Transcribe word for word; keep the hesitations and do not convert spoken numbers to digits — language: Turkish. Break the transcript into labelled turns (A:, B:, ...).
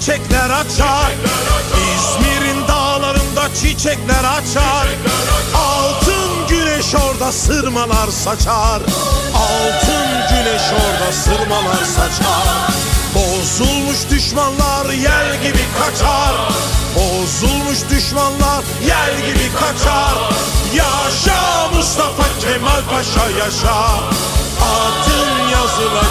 A: çiçekler açar. İzmir'in dağlarında çiçekler açar. Altın güneş orada sırmalar saçar. Altın güneş orada sırmalar saçar. Bozulmuş düşmanlar yel gibi kaçar. Bozulmuş düşmanlar yel gibi kaçar. Yaşa Mustafa Kemal Paşa yaşa. Adın yazılı